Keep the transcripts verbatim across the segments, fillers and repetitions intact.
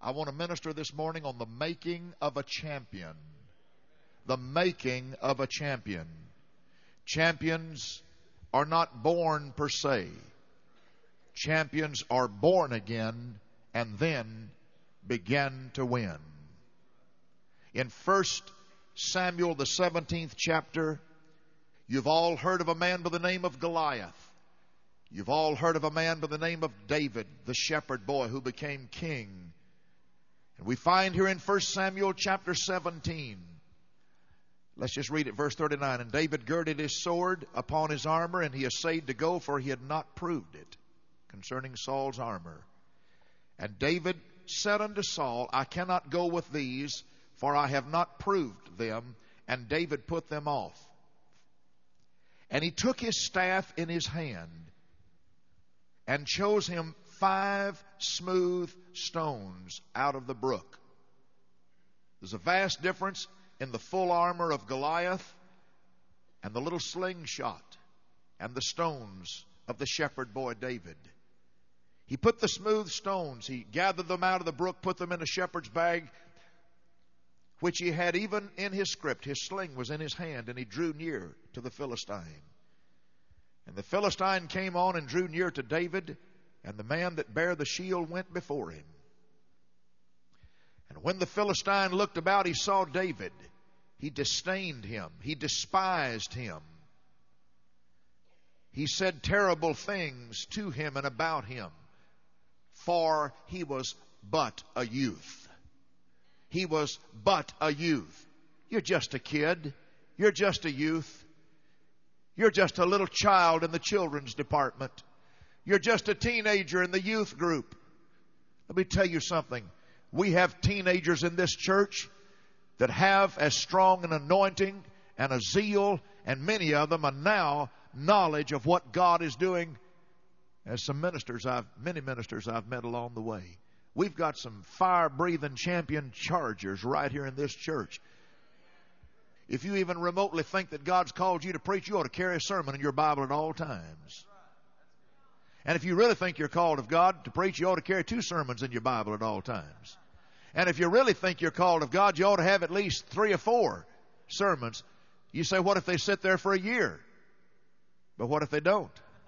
I want to minister this morning on the making of a champion. The making of a champion. Champions are not born per se. Champions are born again and then begin to win. In First Samuel, the seventeenth chapter, you've all heard of a man by the name of Goliath. You've all heard of a man by the name of David, the shepherd boy who became king. And we find here in First Samuel chapter seventeen, let's just read it, verse thirty-nine. And David girded his sword upon his armor, and he essayed to go, for he had not proved it, concerning Saul's armor. And David said unto Saul, I cannot go with these, for I have not proved them. And David put them off. And he took his staff in his hand, and chose him five smooth stones out of the brook. There's a vast difference in the full armor of Goliath and the little slingshot and the stones of the shepherd boy David. He put the smooth stones, he gathered them out of the brook, put them in a shepherd's bag, which he had even in his script. His sling was in his hand, and he drew near to the Philistine. And the Philistine came on and drew near to David, and the man that bare the shield went before him. And when the Philistine looked about, he saw David. He disdained him. He despised him. He said terrible things to him and about him, for he was but a youth. He was but a youth. You're just a kid. You're just a youth. You're just a little child in the children's department. You're just a teenager in the youth group. Let me tell you something. We have teenagers in this church that have as strong an anointing and a zeal, and many of them are now knowledge of what God is doing, as some ministers I've, many ministers I've met along the way. We've got some fire-breathing champion chargers right here in this church. If you even remotely think that God's called you to preach, you ought to carry a sermon in your Bible at all times. And if you really think you're called of God to preach, you ought to carry two sermons in your Bible at all times. And if you really think you're called of God, you ought to have at least three or four sermons. You say, what if they sit there for a year? But what if they don't?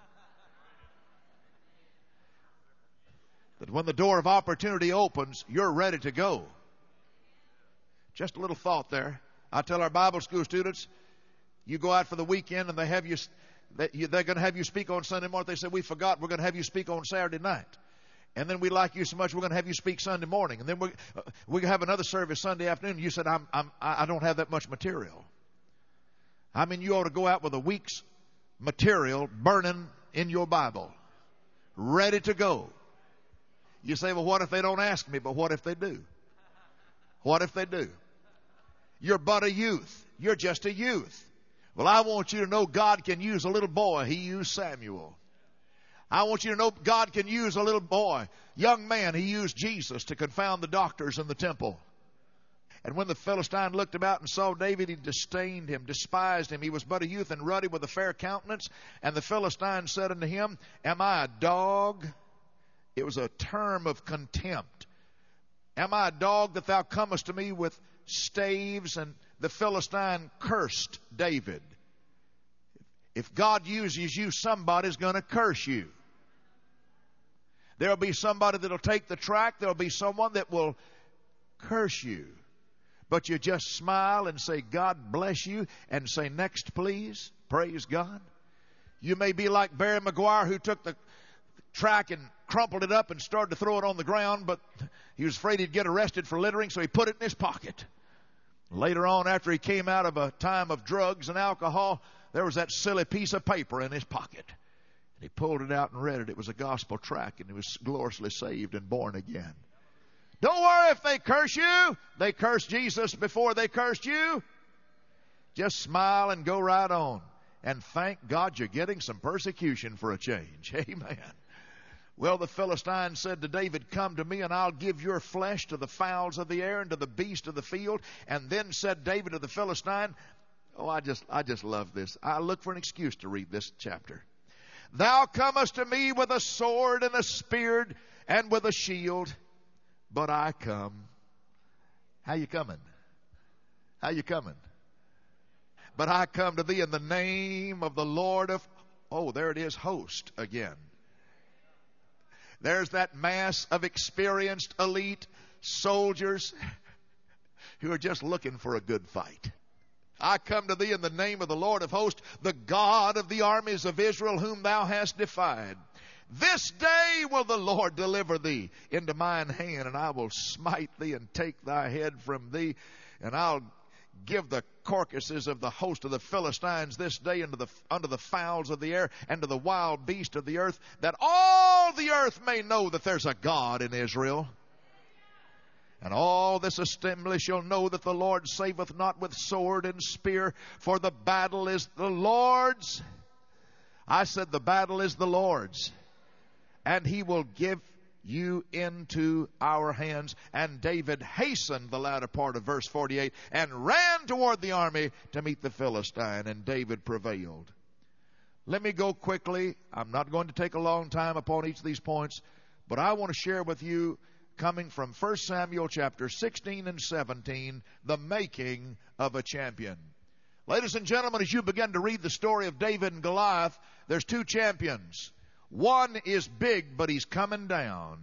That when the door of opportunity opens, you're ready to go. Just a little thought there. I tell our Bible school students, you go out for the weekend and they have you, they're going to have you speak on Sunday morning. They say, we forgot, we're going to have you speak on Saturday night. And then we like you so much, we're going to have you speak Sunday morning. And then we uh, we have another service Sunday afternoon. You said, I'm, I'm, I don't have that much material. I mean, you ought to go out with a week's material burning in your Bible, ready to go. You say, well, what if they don't ask me? But what if they do? What if they do? You're but a youth. You're just a youth. Well, I want you to know God can use a little boy. He used Samuel. I want you to know God can use a little boy, young man. He used Jesus to confound the doctors in the temple. And when the Philistine looked about and saw David, he disdained him, despised him. He was but a youth and ruddy with a fair countenance. And the Philistine said unto him, am I a dog? It was a term of contempt. Am I a dog that thou comest to me with staves? And the Philistine cursed David. If God uses you, somebody's going to curse you. There'll be somebody that'll take the track. There'll be someone that will curse you. But you just smile and say, God bless you, and say, next please. Praise God. You may be like Barry McGuire, who took the track and crumpled it up and started to throw it on the ground, but he was afraid he'd get arrested for littering, so he put it in his pocket. Later on, after he came out of a time of drugs and alcohol, there was that silly piece of paper in his pocket. And he pulled it out and read it. It was a gospel tract, and he was gloriously saved and born again. Don't worry if they curse you. They cursed Jesus before they cursed you. Just smile and go right on. And thank God you're getting some persecution for a change. Amen. Well, the Philistine said to David, come to me, and I'll give your flesh to the fowls of the air and to the beasts of the field. And then said David to the Philistine, oh, I just, I just love this. I look for an excuse to read this chapter. Thou comest to me with a sword and a spear and with a shield, but I come. How you coming? How you coming? But I come to thee in the name of the Lord of, oh, there it is, host again. There's that mass of experienced elite soldiers who are just looking for a good fight. I come to thee in the name of the Lord of hosts, the God of the armies of Israel, whom thou hast defied. This day will the Lord deliver thee into mine hand, and I will smite thee and take thy head from thee, and I'll give the carcasses of the host of the Philistines this day unto the, unto the fowls of the air and to the wild beasts of the earth, that all the earth may know that there's a God in Israel. And all this assembly shall know that the Lord saveth not with sword and spear, for the battle is the Lord's. I said the battle is the Lord's, and he will give you into our hands. And David hastened, the latter part of verse forty-eight, and ran toward the army to meet the Philistine, and David prevailed. Let me go quickly. I'm not going to take a long time upon each of these points, but I want to share with you, coming from First Samuel chapter sixteen and seventeen, the making of a champion. Ladies and gentlemen, as you begin to read the story of David and Goliath, there's two champions. One is big, but he's coming down.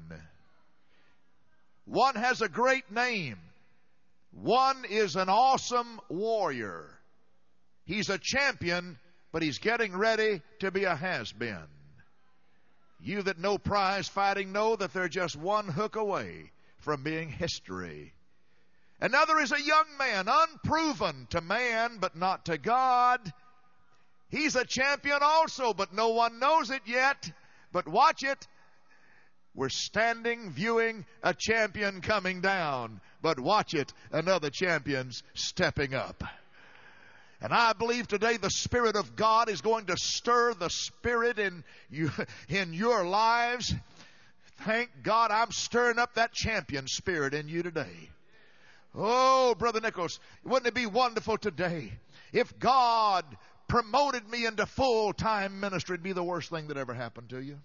One has a great name. One is an awesome warrior. He's a champion, but he's getting ready to be a has-been. You that know prize fighting know that they're just one hook away from being history. Another is a young man, unproven to man, but not to God. He's a champion also, but no one knows it yet. But watch it. We're standing viewing a champion coming down. But watch it, another champion's stepping up. And I believe today the Spirit of God is going to stir the Spirit in you, in your lives. Thank God I'm stirring up that champion spirit in you today. Oh, Brother Nichols, wouldn't it be wonderful today if God promoted me into full-time ministry? It'd be the worst thing that ever happened to you.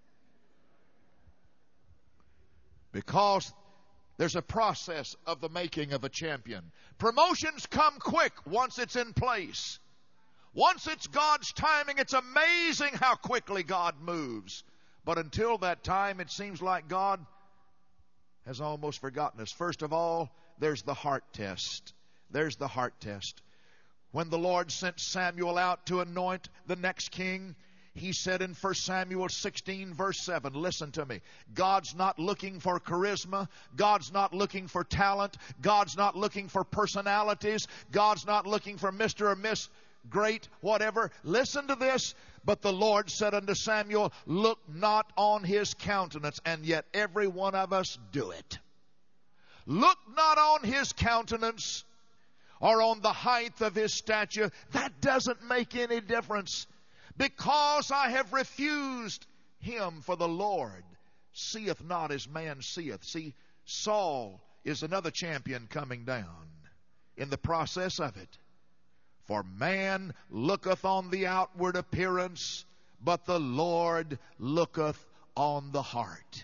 Because there's a process of the making of a champion. Promotions come quick once it's in place. Once it's God's timing, it's amazing how quickly God moves. But until that time, it seems like God has almost forgotten us. First of all, there's the heart test. There's the heart test. When the Lord sent Samuel out to anoint the next king, he said in First Samuel sixteen verse seven, listen to me. God's not looking for charisma. God's not looking for talent. God's not looking for personalities. God's not looking for Mister or Miss Great, whatever. Listen to this. But the Lord said unto Samuel, look not on his countenance, and yet every one of us do it. Look not on his countenance or on the height of his stature. That doesn't make any difference. Because I have refused him, for the Lord seeth not as man seeth. See, Saul is another champion coming down in the process of it. For man looketh on the outward appearance, but the Lord looketh on the heart.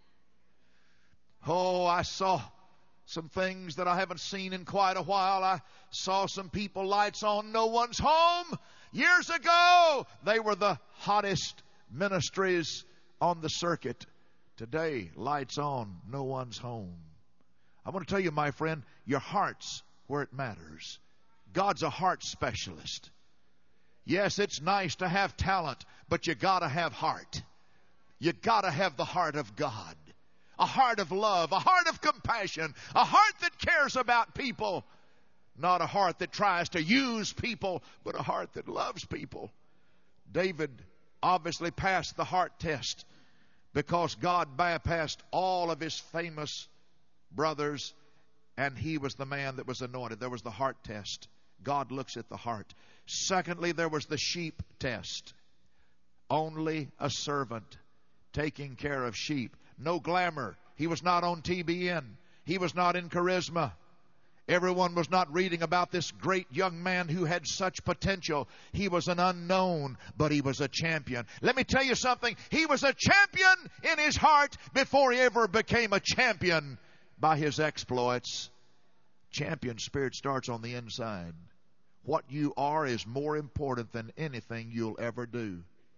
Oh, I saw some things that I haven't seen in quite a while. I saw some people, lights on, no one's home. Years ago, they were the hottest ministries on the circuit. Today, lights on, no one's home. I want to tell you, my friend, your heart's where it matters. God's a heart specialist. Yes, it's nice to have talent, but you gotta have heart. You gotta have the heart of God. A heart of love, a heart of compassion, a heart that cares about people. Not a heart that tries to use people, but a heart that loves people. David obviously passed the heart test because God bypassed all of his famous brothers, and he was the man that was anointed. There was the heart test. God looks at the heart. Secondly, there was the sheep test. Only a servant taking care of sheep. No glamour. He was not on T B N. He was not in charisma. Everyone was not reading about this great young man who had such potential. He was an unknown, but he was a champion. Let me tell you something. He was a champion in his heart before he ever became a champion by his exploits. Champion spirit starts on the inside. What you are is more important than anything you'll ever do.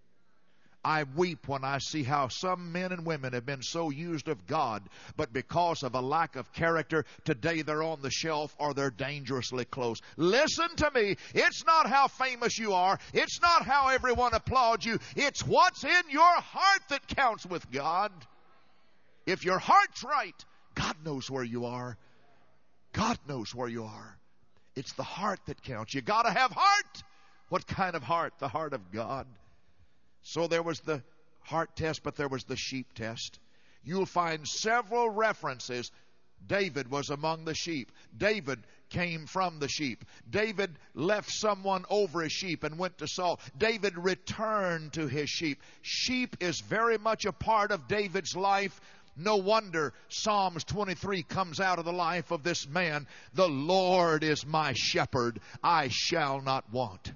I weep when I see how some men and women have been so used of God, but because of a lack of character, today they're on the shelf or they're dangerously close. Listen to me. It's not how famous you are. It's not how everyone applauds you. It's what's in your heart that counts with God. If your heart's right, God knows where you are. God knows where you are. It's the heart that counts. You got to have heart. What kind of heart? The heart of God. So there was the heart test, but there was the sheep test. You'll find several references. David was among the sheep. David came from the sheep. David left someone over his sheep and went to Saul. David returned to his sheep. Sheep is very much a part of David's life. No wonder Psalms twenty-three comes out of the life of this man. The Lord is my shepherd. I shall not want.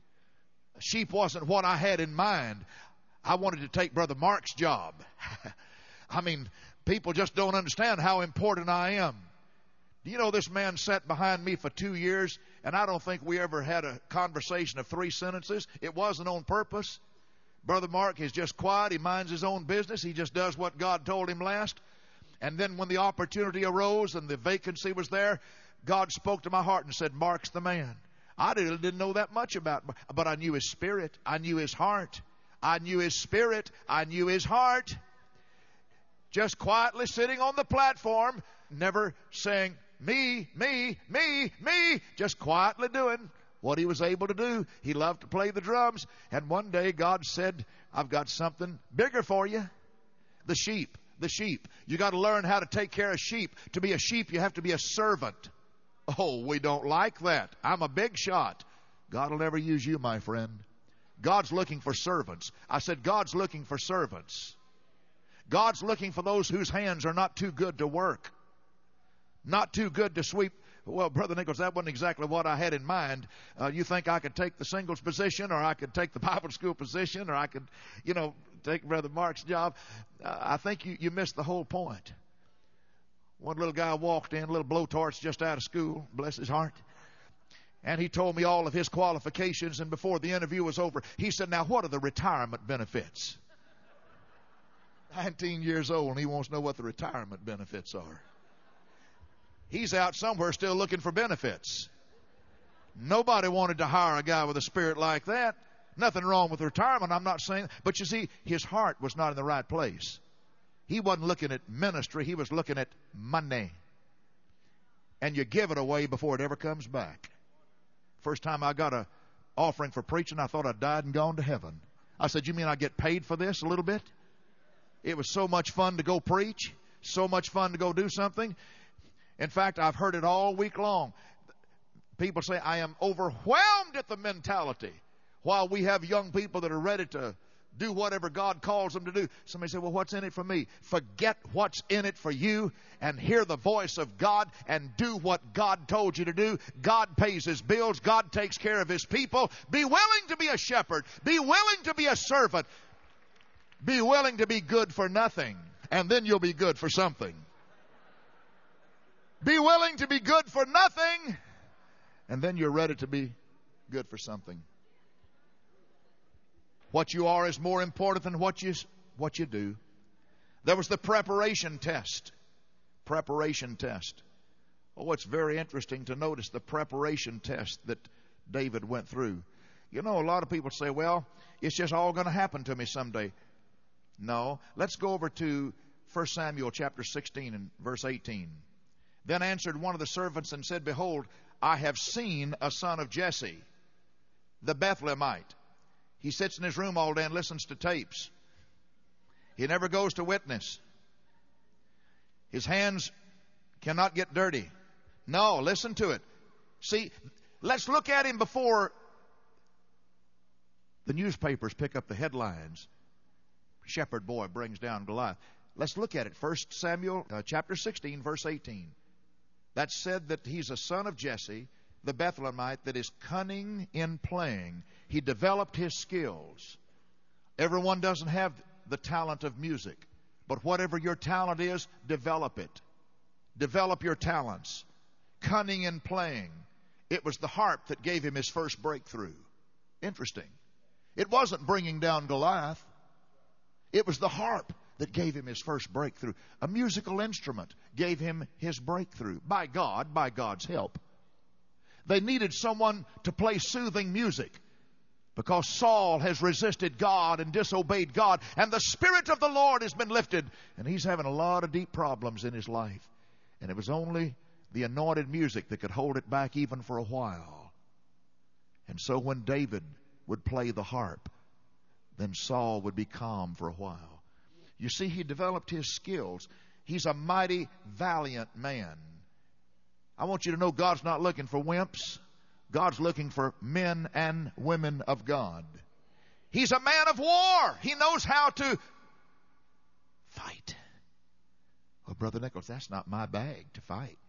Sheep wasn't what I had in mind. I wanted to take Brother Mark's job. I mean, people just don't understand how important I am. Do you know this man sat behind me for two years, and I don't think we ever had a conversation of three sentences. It wasn't on purpose. Brother Mark is just quiet. He minds his own business. He just does what God told him last. And then when the opportunity arose and the vacancy was there, God spoke to my heart and said, Mark's the man. I didn't know that much about him, but I knew his spirit. I knew his heart. I knew his spirit. I knew his heart. Just quietly sitting on the platform, never saying, me, me, me, me, just quietly doing what he was able to do. He loved to play the drums. And one day God said, I've got something bigger for you. The sheep, the sheep. You got to learn how to take care of sheep. To be a sheep, you have to be a servant. Oh, we don't like that. I'm a big shot. God will never use you, my friend. God's looking for servants. I said, God's looking for servants. God's looking for those whose hands are not too good to work. Not too good to sweep. Well, Brother Nichols, that wasn't exactly what I had in mind. Uh, you think I could take the singles position, or I could take the Bible school position, or I could, you know, take Brother Mark's job? Uh, I think you, you missed the whole point. One little guy walked in, little blowtorch just out of school, bless his heart. And he told me all of his qualifications, and before the interview was over, he said, now what are the retirement benefits? nineteen years old, and he wants to know what the retirement benefits are. He's out somewhere still looking for benefits. Nobody wanted to hire a guy with a spirit like that. Nothing wrong with retirement, I'm not saying. But you see, his heart was not in the right place. He wasn't looking at ministry. He was looking at money. And you give it away before it ever comes back. First time I got an offering for preaching, I thought I'd died and gone to heaven. I said, you mean I get paid for this a little bit? It was so much fun to go preach. So much fun to go do something. In fact, I've heard it all week long. People say, I am overwhelmed at the mentality. While we have young people that are ready to do whatever God calls them to do. Somebody said, well, what's in it for me? Forget what's in it for you and hear the voice of God and do what God told you to do. God pays his bills. God takes care of his people. Be willing to be a shepherd. Be willing to be a servant. Be willing to be good for nothing, and then you'll be good for something. Be willing to be good for nothing, and then you're ready to be good for something. What you are is more important than what you, what you do. There was the preparation test. Preparation test. Oh, it's very interesting to notice the preparation test that David went through. You know, a lot of people say, well, it's just all going to happen to me someday. No. Let's go over to First Samuel chapter sixteen and verse eighteen. Then answered one of the servants and said, behold, I have seen a son of Jesse, the Bethlehemite. He sits in his room all day and listens to tapes. He never goes to witness. His hands cannot get dirty. No, listen to it. See, let's look at him before the newspapers pick up the headlines. Shepherd boy brings down Goliath. Let's look at it. First Samuel uh, chapter sixteen, verse eighteen. That said that he's a son of Jesse, the Bethlehemite, that is cunning in playing. He developed his skills. Everyone doesn't have the talent of music, but whatever your talent is, develop it. develop your talents, cunning in playing. It was the harp that gave him his first breakthrough. Interesting. It wasn't bringing down Goliath. It was the harp that gave him his first breakthrough. A musical instrument gave him his breakthrough. By God, by God's help. They needed someone to play soothing music because Saul has resisted God and disobeyed God, and the Spirit of the Lord has been lifted, and he's having a lot of deep problems in his life. And it was only the anointed music that could hold it back even for a while. And so when David would play the harp, then Saul would be calm for a while. You see, he developed his skills. He's a mighty, valiant man. I want you to know God's not looking for wimps. God's looking for men and women of God. He's a man of war. He knows how to fight. Well, Brother Nichols, that's not my bag to fight.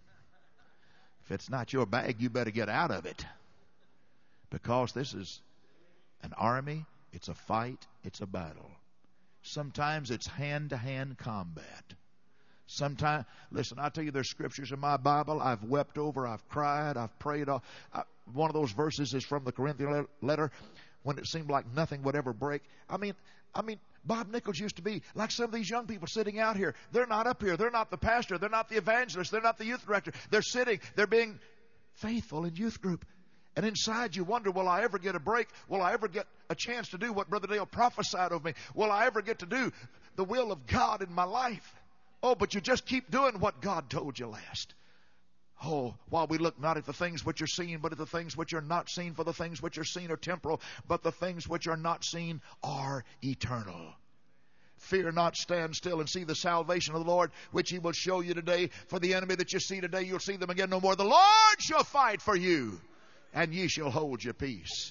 If it's not your bag, you better get out of it. Because this is an army, it's a fight, it's a battle. Sometimes it's hand-to-hand combat. Sometimes, listen, I tell you, there's scriptures in my Bible I've wept over, I've cried, I've prayed. I, one of those verses is from the Corinthian letter, when it seemed like nothing would ever break. I mean, I mean, Bob Nichols used to be like some of these young people sitting out here. They're not up here. They're not the pastor. They're not the evangelist. They're not the youth director. They're sitting. They're being faithful in youth group. And inside you wonder, will I ever get a break? Will I ever get a chance to do what Brother Dale prophesied of me? Will I ever get to do the will of God in my life? Oh, but you just keep doing what God told you last. Oh, while we look not at the things which are seen, but at the things which are not seen, for the things which are seen are temporal, but the things which are not seen are eternal. Fear not, stand still and see the salvation of the Lord, which he will show you today. For the enemy that you see today, you'll see them again no more. The Lord shall fight for you, and ye shall hold your peace.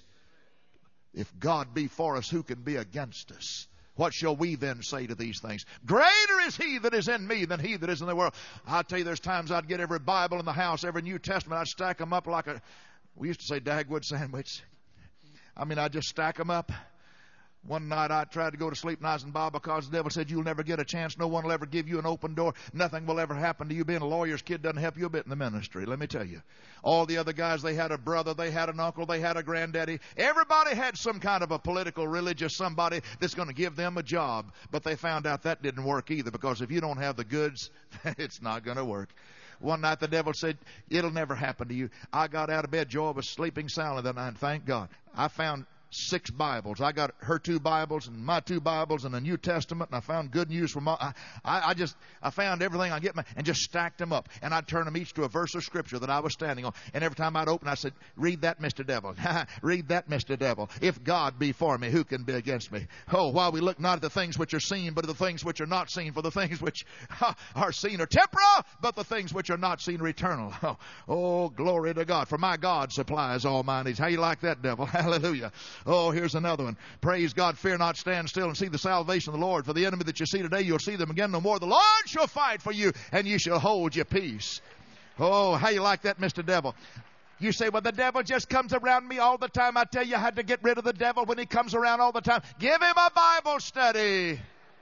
If God be for us, who can be against us? What shall we then say to these things? Greater is he that is in me than he that is in the world. I'll tell you, there's times I'd get every Bible in the house, every New Testament, I'd stack them up like a, we used to say Dagwood sandwich. I mean, I'd just stack them up. One night I tried to go to sleep and I was in Bible because the devil said, you'll never get a chance. No one will ever give you an open door. Nothing will ever happen to you. Being a lawyer's kid doesn't help you a bit in the ministry. Let me tell you. All the other guys, they had a brother, they had an uncle, they had a granddaddy. Everybody had some kind of a political, religious somebody that's going to give them a job. But they found out that didn't work either, because if you don't have the goods, it's not going to work. One night the devil said, it'll never happen to you. I got out of bed. Joy was sleeping soundly that night. Thank God. I found six Bibles. I got her two Bibles and my two Bibles and a New Testament, and I found good news from my, I, I just, I found everything I get my, and just stacked them up. And I'd turn them each to a verse of Scripture that I was standing on. And every time I'd open, I said, read that, Mister Devil. Read that, Mister Devil. If God be for me, who can be against me? Oh, while we look not at the things which are seen, but at the things which are not seen. For the things which are seen are temporal, but the things which are not seen are eternal. Oh, oh, glory to God. For my God supplies all my needs. How you like that, devil? Hallelujah. Oh, here's another one. Praise God. Fear not, stand still and see the salvation of the Lord. For the enemy that you see today, you'll see them again no more. The Lord shall fight for you, and you shall hold your peace. Oh, how you like that, Mister Devil? You say, well, the devil just comes around me all the time. I tell you, I had to get rid of the devil when he comes around all the time. Give him a Bible study.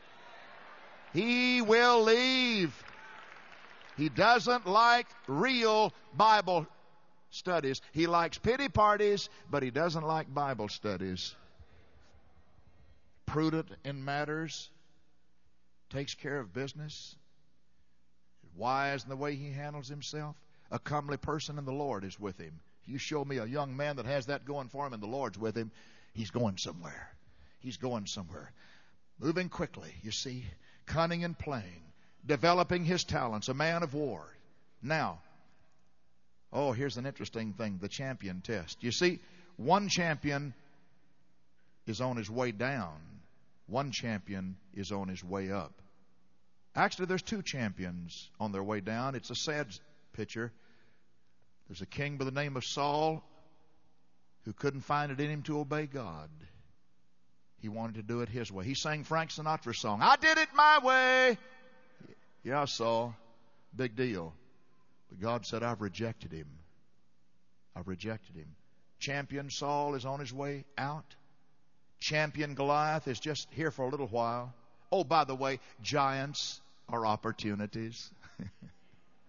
He will leave. He doesn't like real Bible studies. He likes pity parties, but he doesn't like Bible studies. Prudent in matters, takes care of business, wise in the way he handles himself. A comely person in the Lord is with him. You show me a young man that has that going for him and the Lord's with him, he's going somewhere. He's going somewhere. Moving quickly, you see, cunning and playing, developing his talents, a man of war. Now, oh, here's an interesting thing, the champion test. You see, one champion is on his way down. One champion is on his way up. Actually, there's two champions on their way down. It's a sad picture. There's a king by the name of Saul who couldn't find it in him to obey God. He wanted to do it his way. He sang Frank Sinatra's song, I did it my way. Yeah, Saul, big deal. But God said, I've rejected him. I've rejected him. Champion Saul is on his way out. Champion Goliath is just here for a little while. Oh, by the way, giants are opportunities.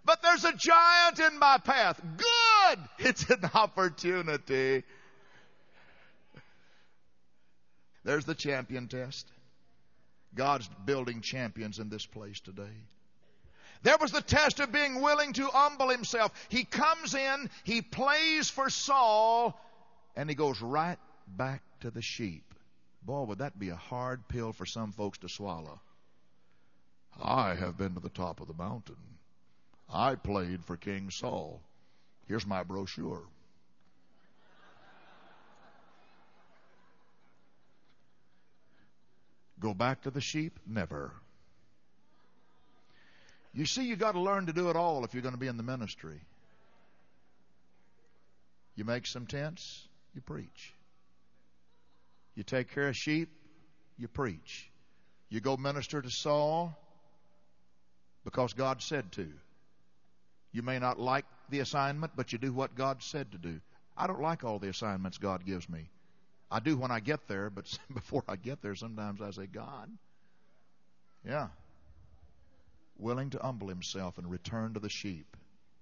But there's a giant in my path. Good! It's an opportunity. There's the champion test. God's building champions in this place today. There was the test of being willing to humble himself. He comes in, he plays for Saul, and he goes right back to the sheep. Boy, would that be a hard pill for some folks to swallow. I have been to the top of the mountain. I played for King Saul. Here's my brochure. Go back to the sheep? Never. You see, you got to learn to do it all if you're going to be in the ministry. You make some tents, you preach. You take care of sheep, you preach. You go minister to Saul because God said to. You may not like the assignment, but you do what God said to do. I don't like all the assignments God gives me. I do when I get there, but before I get there, sometimes I say, God, yeah. Willing to humble himself and return to the sheep.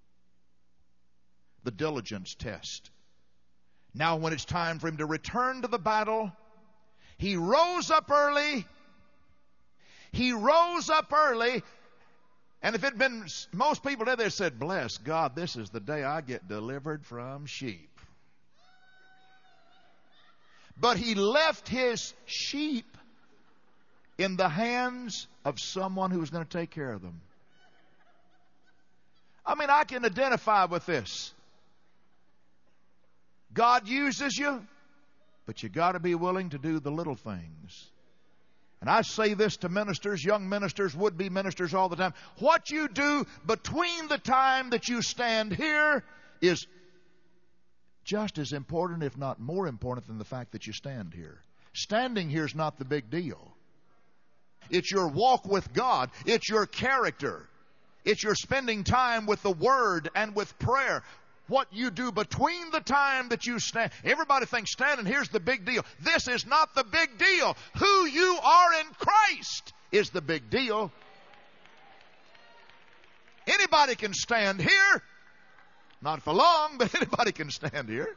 The diligence test. Now when it's time for him to return to the battle, he rose up early. He rose up early. And if it had been most people there, they said, bless God, this is the day I get delivered from sheep. But he left his sheep in the hands of someone who was going to take care of them. I mean, I can identify with this. God uses you, but you got to be willing to do the little things. And I say this to ministers, young ministers, would-be ministers all the time. What you do between the time that you stand here is just as important, if not more important, than the fact that you stand here. Standing here is not the big deal. It's your walk with God. It's your character. It's your spending time with the Word and with prayer. What you do between the time that you stand. Everybody thinks standing here's the big deal. This is not the big deal. Who you are in Christ is the big deal. Anybody can stand here. Not for long, but anybody can stand here.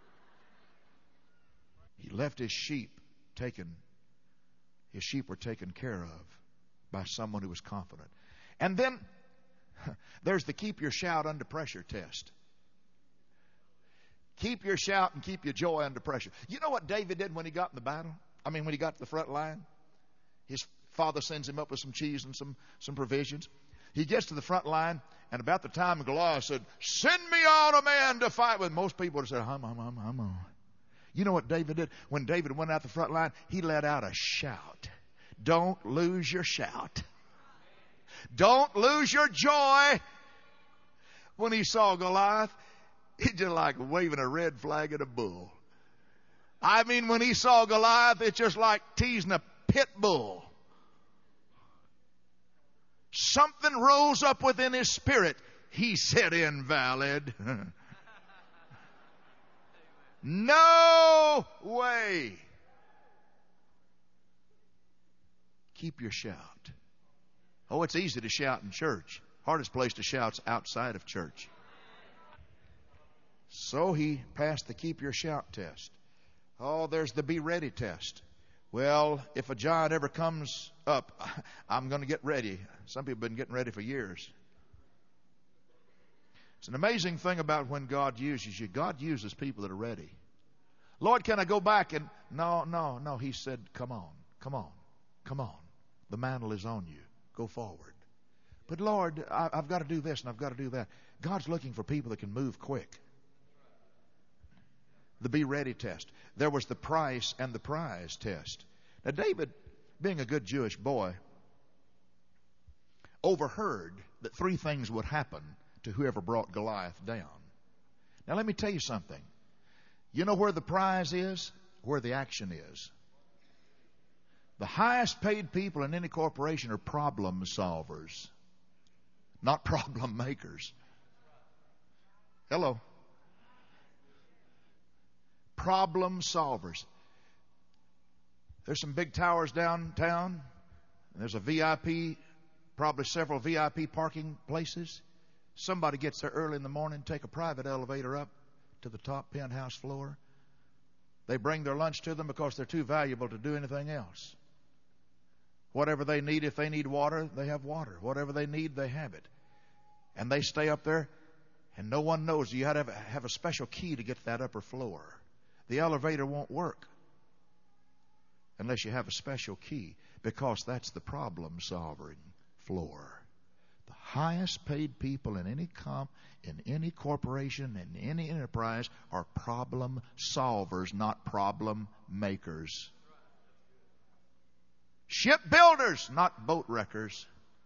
He left his sheep taken. His sheep were taken care of by someone who was confident. And then there's the keep your shout under pressure test. Keep your shout and keep your joy under pressure. You know what David did when he got in the battle? I mean, when he got to the front line? His father sends him up with some cheese and some, some provisions. He gets to the front line, and about the time Goliath said, send me out a man to fight with. Most people would have said, hum, hum, hum, hum, hum. You know what David did? When David went out the front line, he let out a shout. Don't lose your shout. Don't lose your joy. When he saw Goliath, he just like waving a red flag at a bull. I mean, when he saw Goliath, it's just like teasing a pit bull. Something rose up within his spirit. He said, invalid. No way. Keep your shout. Oh, it's easy to shout in church. Hardest place to shout's outside of church. So he passed the keep your shout test. Oh, there's the be ready test. Well, if a giant ever comes up, I'm going to get ready. Some people have been getting ready for years. It's an amazing thing about when God uses you. God uses people that are ready. Lord, can I go back? And no, no, no. He said, come on, come on, come on. The mantle is on you. Go forward. But Lord, I, I've got to do this and I've got to do that. God's looking for people that can move quick. The be ready test. There was the price and the prize test. Now David, being a good Jewish boy, overheard that three things would happen to whoever brought Goliath down. Now let me tell you something. You know where the prize is? Where the action is. The highest paid people in any corporation are problem solvers, not problem makers. Hello. Problem solvers. There's some big towers downtown. And there's a V I P, probably several V I P parking places. Somebody gets there early in the morning, take a private elevator up to the top penthouse floor. They bring their lunch to them because they're too valuable to do anything else. Whatever they need, if they need water, they have water. Whatever they need, they have it. And they stay up there, and no one knows. You had to have a, have a special key to get to that upper floor. The elevator won't work unless you have a special key, because that's the problem-solving floor. The highest paid people in any comp, in any corporation, in any enterprise are problem solvers, not problem makers. Shipbuilders, not boat wreckers.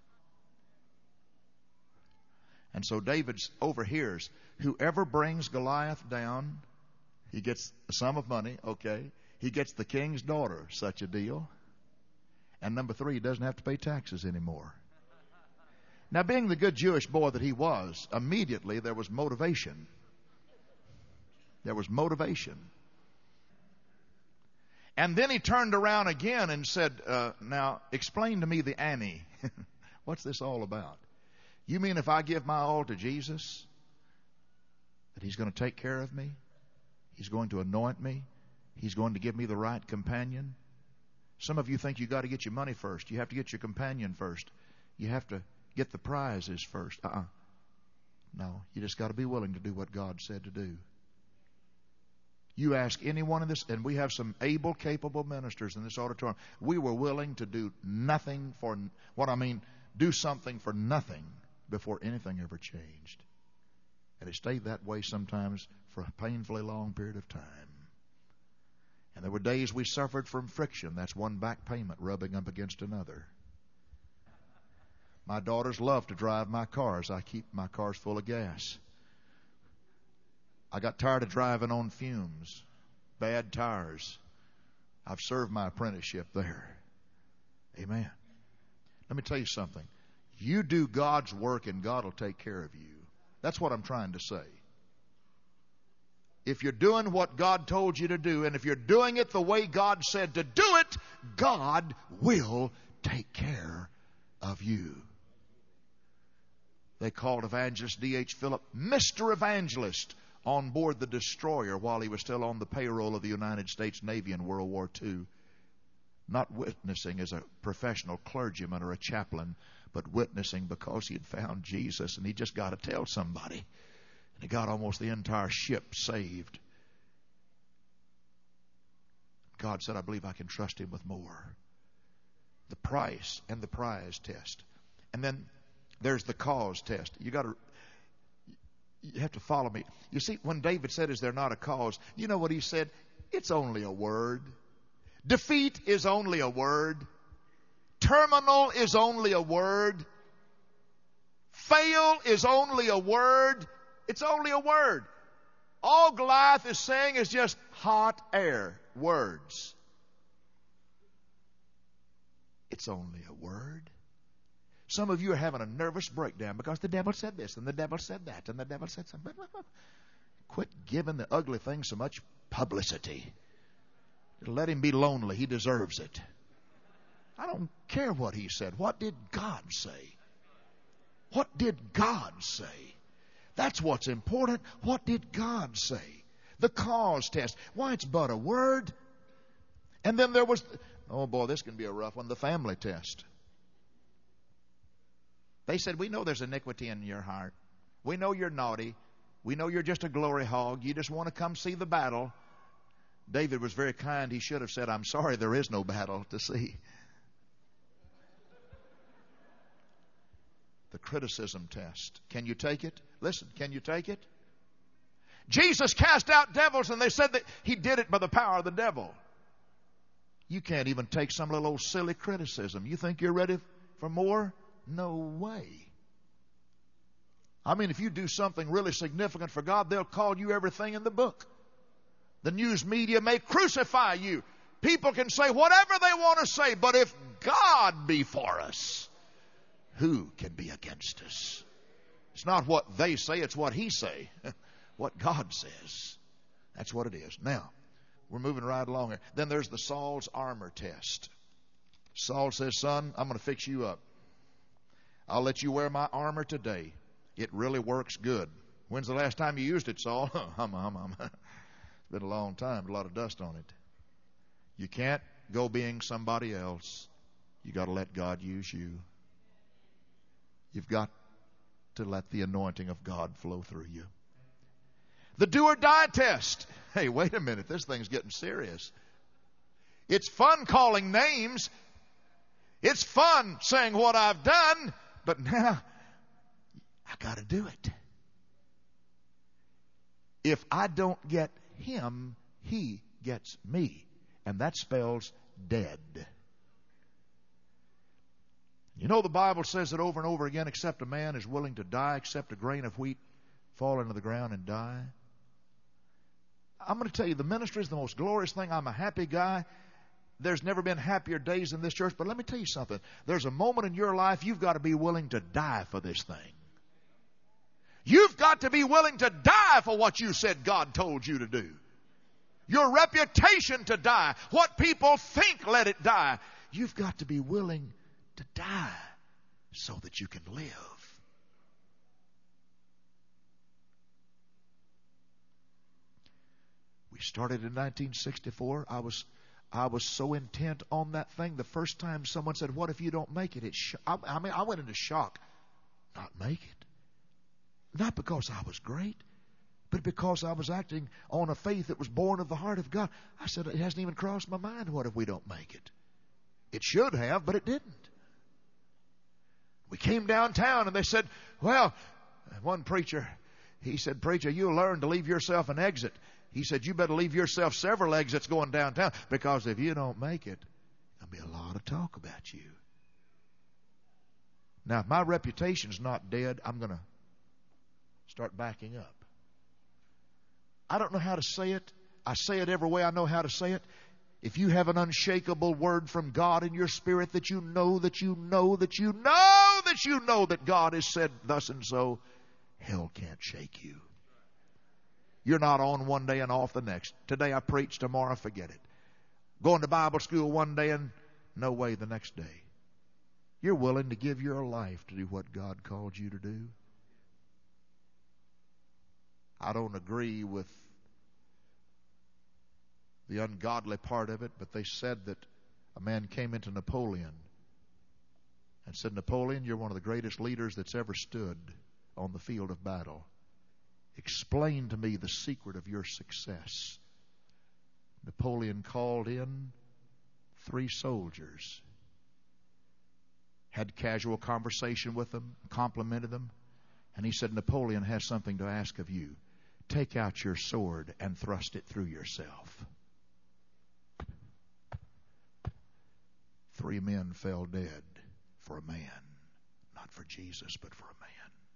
And so David overhears, whoever brings Goliath down, he gets a sum of money, okay. He gets the king's daughter, such a deal. And number three, he doesn't have to pay taxes anymore. Now, being the good Jewish boy that he was, immediately there was motivation. There was motivation. And then he turned around again and said, uh, now, explain to me the Annie. What's this all about? You mean if I give my all to Jesus, that he's going to take care of me? He's going to anoint me? He's going to give me the right companion? Some of you think you got to get your money first. You have to get your companion first. You have to get the prizes first. Uh-uh. No, you just got to be willing to do what God said to do. You ask anyone in this, and we have some able, capable ministers in this auditorium. We were willing to do nothing for, what I mean, do something for nothing before anything ever changed. And it stayed that way sometimes for a painfully long period of time. And there were days we suffered from friction. That's one back payment rubbing up against another. My daughters love to drive my cars. I keep my cars full of gas. I got tired of driving on fumes, bad tires. I've served my apprenticeship there. Amen. Let me tell you something. You do God's work and God will take care of you. That's what I'm trying to say. If you're doing what God told you to do, and if you're doing it the way God said to do it, God will take care of you. They called evangelist D H Philip Mister Evangelist on board the destroyer while he was still on the payroll of the United States Navy in World War Two. Not witnessing as a professional clergyman or a chaplain, but witnessing because he had found Jesus and he just got to tell somebody. And he got almost the entire ship saved. God said, I believe I can trust him with more. The price and the prize test. And then there's the cause test. You got to, you have to follow me. You see, when David said, is there not a cause? You know what he said? It's only a word. Defeat is only a word. Terminal is only a word. Fail is only a word. It's only a word. All Goliath is saying is just hot air words. It's only a word. Some of you are having a nervous breakdown because the devil said this and the devil said that and the devil said something. Quit giving the ugly thing so much publicity. Let him be lonely. He deserves it. I don't care what he said. What did God say? What did God say? That's what's important. What did God say? The cause test. Why, it's but a word. And then there was, oh boy, this can be a rough one, the family test. They said, we know there's iniquity in your heart. We know you're naughty. We know you're just a glory hog. You just want to come see the battle. David was very kind. He should have said, I'm sorry, there is no battle to see. The criticism test. Can you take it? Listen, can you take it? Jesus cast out devils and they said that he did it by the power of the devil. You can't even take some little old silly criticism. You think you're ready for more? No way. I mean, if you do something really significant for God, they'll call you everything in the book. The news media may crucify you. People can say whatever they want to say, but if God be for us, who can be against us? It's not what they say, it's what he say. What God says. That's what it is. Now, we're moving right along here. Then there's the Saul's armor test. Saul says, son, I'm going to fix you up. I'll let you wear my armor today. It really works good. When's the last time you used it, Saul? hum, hum, hum. It's been a long time. A lot of dust on it. You can't go being somebody else. You got to let God use you. You've got to let the anointing of God flow through you. The do or die test. Hey, wait a minute. This thing's getting serious. It's fun calling names. It's fun saying what I've done. But now, I got to do it. If I don't get him, he gets me. And that spells dead. You know the Bible says it over and over again, except a man is willing to die, except a grain of wheat fall into the ground and die. I'm going to tell you, the ministry is the most glorious thing. I'm a happy guy. There's never been happier days in this church. But let me tell you something. There's a moment in your life you've got to be willing to die for this thing. You've got to be willing to die for what you said God told you to do. Your reputation to die. What people think, let it die. You've got to be willing to die so that you can live. We started in nineteen sixty-four. I was I was so intent on that thing. The first time someone said, "What if you don't make it?" It sh- I, I mean, I went into shock. Not make it. Not because I was great, but because I was acting on a faith that was born of the heart of God. I said, it hasn't even crossed my mind. What if we don't make it? It should have, but it didn't. We came downtown and they said, well, one preacher, he said, preacher, you'll learn to leave yourself an exit. He said, you better leave yourself several exits going downtown, because if you don't make it, there'll be a lot of talk about you. Now, if my reputation's not dead, I'm going to start backing up. I don't know how to say it. I say it every way I know how to say it. If you have an unshakable word from God in your spirit that you know, that you know, that you know, that you know that God has said thus and so, hell can't shake you. You're not on one day and off the next. Today I preach, tomorrow forget it. Going to Bible school one day and no way the next day. You're willing to give your life to do what God called you to do. I don't agree with the ungodly part of it, but they said that a man came into Napoleon and said, Napoleon, you're one of the greatest leaders that's ever stood on the field of battle. Explain to me the secret of your success. Napoleon called in three soldiers, had casual conversation with them, complimented them, and he said, Napoleon has something to ask of you. Take out your sword and thrust it through yourself. Three men fell dead for a man. Not for Jesus, but for a man.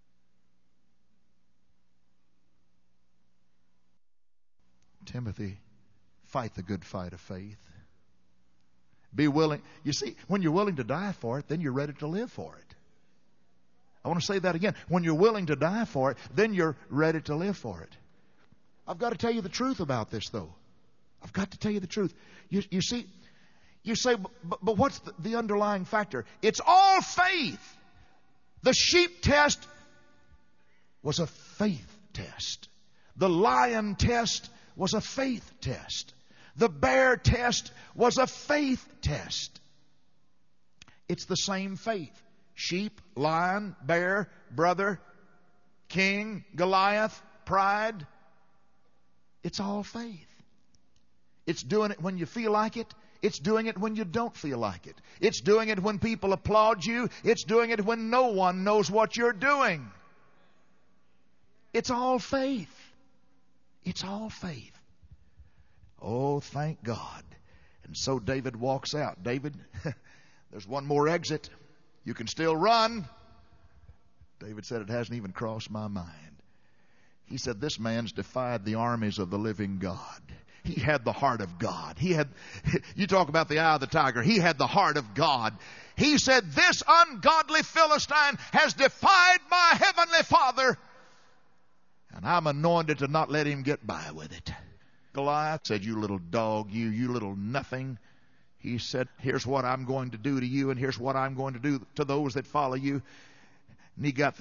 Timothy, fight the good fight of faith. Be willing. You see, when you're willing to die for it, then you're ready to live for it. I want to say that again. When you're willing to die for it, then you're ready to live for it. I've got to tell you the truth about this, though. I've got to tell you the truth. You, you see, you say, but, but what's the, the underlying factor? It's all faith. The sheep test was a faith test. The lion test was a faith test. The bear test was a faith test. It's the same faith. Sheep, lion, bear, brother, king, Goliath, pride. It's all faith. It's doing it when you feel like it. It's doing it when you don't feel like it. It's doing it when people applaud you. It's doing it when no one knows what you're doing. It's all faith. It's all faith. Oh, thank God. And so David walks out. David, there's one more exit. You can still run. David said, it hasn't even crossed my mind. He said, this man's defied the armies of the living God. He had the heart of God. He had, you talk about the eye of the tiger. He had the heart of God. He said, this ungodly Philistine has defied my heavenly Father, and I'm anointed to not let him get by with it. Goliath said, you little dog, you, you little nothing. He said, here's what I'm going to do to you, and here's what I'm going to do to those that follow you. And he got through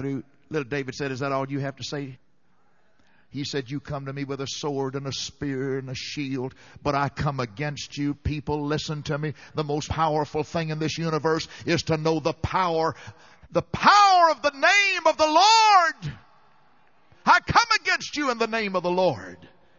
Little David said, is that all you have to say? He said, you come to me with a sword and a spear and a shield, but I come against you. People, listen to me. The most powerful thing in this universe is to know the power, the power of the name of the Lord. I come against you in the name of the Lord.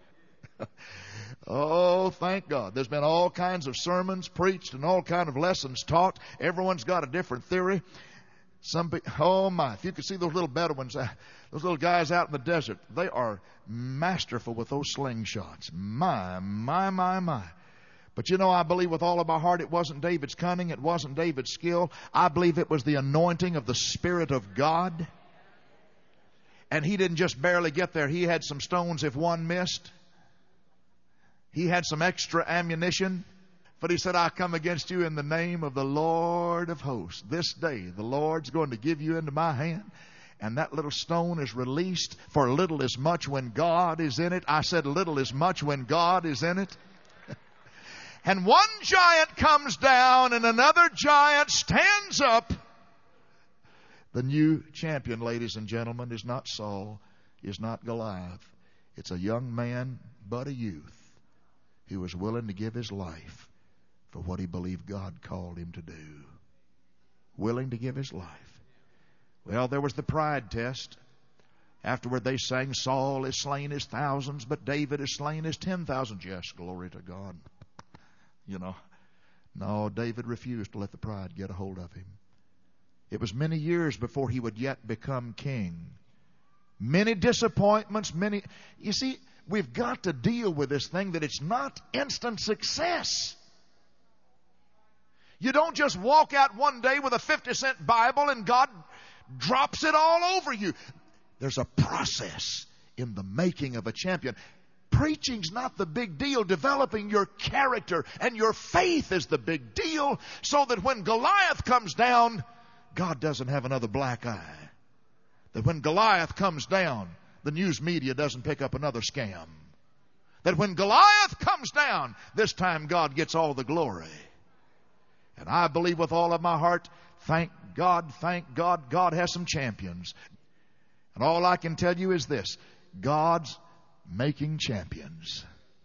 Oh, thank God. There's been all kinds of sermons preached and all kinds of lessons taught. Everyone's got a different theory. Some people, oh my, if you could see those little Bedouins, uh, those little guys out in the desert, they are masterful with those slingshots. My, my, my, my. But you know, I believe with all of my heart it wasn't David's cunning, it wasn't David's skill. I believe it was the anointing of the Spirit of God. And he didn't just barely get there. He had some stones if one missed. He had some extra ammunition. But he said, I come against you in the name of the Lord of hosts. This day the Lord's going to give you into my hand. And that little stone is released. For little is much when God is in it. I said little is much when God is in it. And one giant comes down and another giant stands up. The new champion, ladies and gentlemen, is not Saul, is not Goliath. It's a young man, but a youth, who was willing to give his life for what he believed God called him to do. Willing to give his life. Well, there was the pride test. Afterward they sang, Saul is slain his thousands, but David is slain his ten thousands. Yes, glory to God. You know, no, David refused to let the pride get a hold of him. It was many years before he would yet become king. Many disappointments, many... You see, we've got to deal with this thing that it's not instant success. You don't just walk out one day with a fifty cent Bible and God drops it all over you. There's a process in the making of a champion. Preaching's not the big deal. Developing your character and your faith is the big deal, so that when Goliath comes down, God doesn't have another black eye. That when Goliath comes down, the news media doesn't pick up another scam. That when Goliath comes down, this time God gets all the glory. And I believe with all of my heart, thank God, thank God, God has some champions. And all I can tell you is this: God's making champions.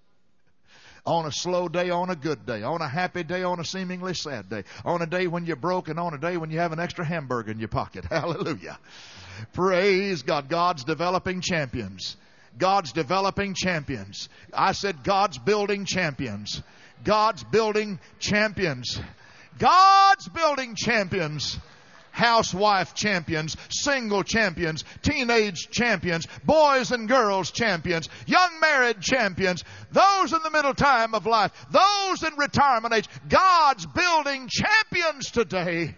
On a slow day, on a good day, on a happy day, on a seemingly sad day, on a day when you're broke, and on a day when you have an extra hamburger in your pocket. Hallelujah. Praise God. God's developing champions. God's developing champions. I said God's building champions. God's building champions. God's building champions. Housewife champions, single champions, teenage champions, boys and girls champions, young married champions, those in the middle time of life, those in retirement age. God's building champions today.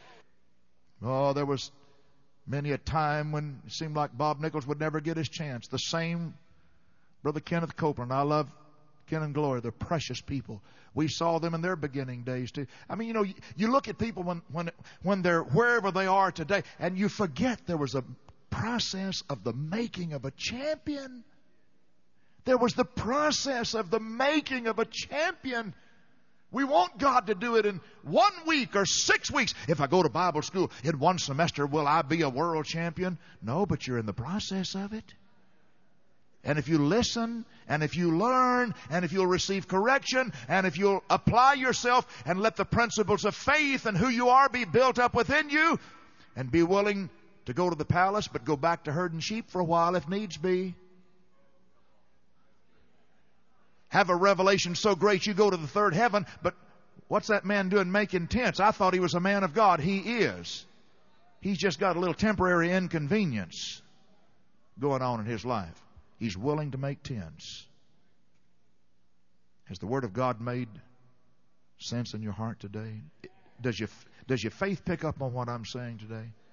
Oh, there was many a time when it seemed like Bob Nichols would never get his chance. The same Brother Kenneth Copeland. I love Ken and Gloria. They're precious people. We saw them in their beginning days too. I mean, you know, you, you look at people when, when, when they're wherever they are today, and you forget there was a process of the making of a champion. There was the process of the making of a champion. We want God to do it in one week or six weeks. If I go to Bible school in one semester, will I be a world champion? No, but you're in the process of it. And if you listen, and if you learn, and if you'll receive correction, and if you'll apply yourself and let the principles of faith and who you are be built up within you, and be willing to go to the palace but go back to herding sheep for a while if needs be. Have a revelation so great you go to the third heaven, but what's that man doing making tents? I thought he was a man of God. He is. He's just got a little temporary inconvenience going on in his life. He's willing to make tents. Has the Word of God made sense in your heart today? Does your, does your faith pick up on what I'm saying today?